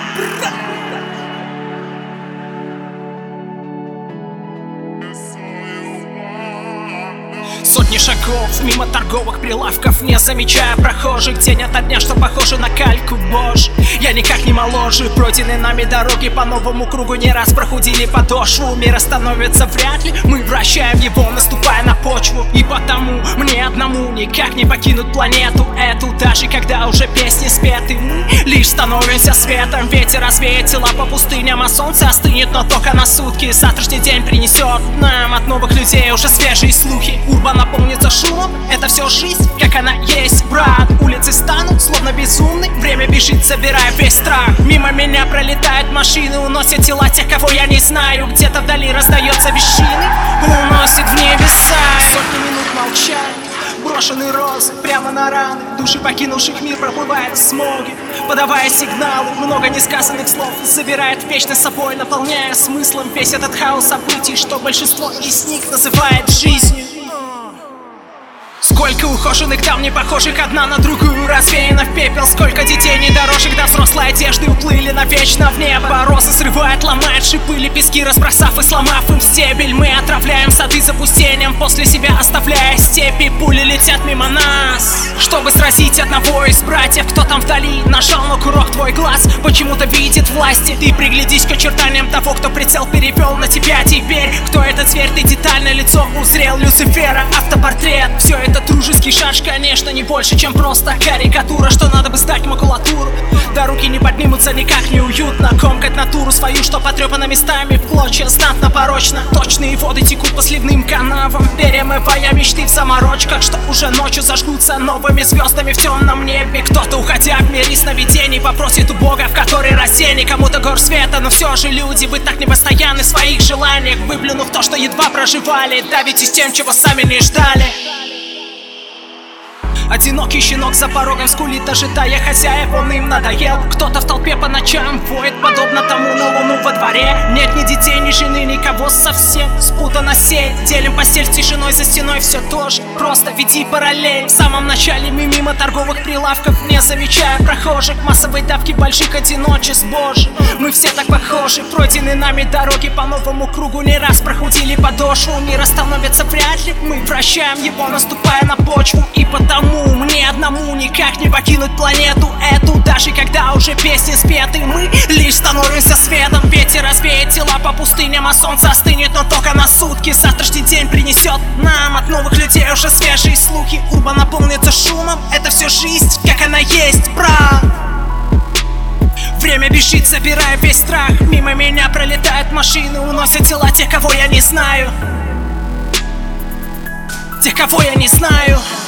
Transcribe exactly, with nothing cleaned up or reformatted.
Сотни шагов мимо торговых прилавков, не замечая прохожих, день ото дня, что похоже на кальку, боже. Я никак не моложе, пройденные нами дороги по новому кругу не раз прохудили подошву. Мир остановится вряд ли, мы вращаем его, наступая на почву. И потому мне одному никак не покинуть планету эту, даже когда уже песни спеты. Мы лишь становимся светом, ветер развеет тела по пустыням, а солнце остынет, но только на сутки. Завтрашний день принесет нам от новых людей уже свежие слухи. Урбан наполнится шумом, это все жизнь, как она есть, брат. Улицы станут словно безумны, время бежит, собирая весь страх. Мимо меня пролетают машины, уносят тела тех, кого я не знаю. Где-то вдали раздается вещины, уносит в небеса. Сотни минут молчания, брошенные розы прямо на раны. Души покинувших мир проплывают в смоге, подавая сигналы. Много несказанных слов забирает вечность собой, наполняя смыслом весь этот хаос событий, что большинство из них называет жизнью. Сколько ухоженных дам, не похожих одна на другую, развеяно в пепел. Сколько детей недорожек до взрослой одежды уплыли навечно в небо. Розы срывает, ломает шипы, лепестки разбросав и сломав им стебель. Мы отравляем сады запустением, после себя оставляя степи. Пули летят мимо нас, чтобы сразить одного из братьев. Кто там вдали нажал на курок, твой глаз почему-то видит власти. Ты приглядись к очертаниям того, кто прицел перевел на тебя теперь. Кто этот зверь, ты детальное лицо узрел Люцифера, автопортрет. Все это дружеский шарж, конечно, не больше, чем просто карикатура, что надо бы сдать макулатуру. Да руки не поднимутся, никак не уютно комкать натуру свою, что потрепана местами в клочья, знатно порочно. Точные воды текут по сливным канавам, перемывая мечты в заморочках, что уже ночью зажгутся новыми звездами в темном небе. Кто-то, уходя в мир сновидений, попросит у Бога в который раз день. Кому-то гор света, но все же люди, вы так непостоянны в своих желаниях, выплюнув то, что едва проживали, давитесь тем, чего сами не ждали. Одинокий щенок за порогом скулит, ожидая хозяев, он им надоел. Кто-то в толпе по ночам воет, подобно тому на луну во дворе. Нет ни детей, ни жены, никого совсем. Спутана сеть, делим постель с тишиной за стеной, все тоже, просто веди параллель. В самом начале мы мимо торговых прилавков, не замечая прохожих, массовой давки больших одиночеств, боже. Мы все так похожи, пройденные нами дороги по новому кругу не раз прохудили подошву. Мир остановится вряд ли, мы вращаем его, наступая на почву. И потому мне одному никак не покинуть планету эту, даже когда уже песни спеты. Мы лишь становимся светом, ветер развеет тела по пустыням, а солнце остынет, но только на сутки. Завтрашний день принесет нам от новых людей уже свежие слухи. Урбан наполнится шумом, это все жизнь, как она есть, брат. Время бежит, собирая весь страх. Мимо меня пролетают машины, уносят тела тех, кого я не знаю. Тех, кого я не знаю.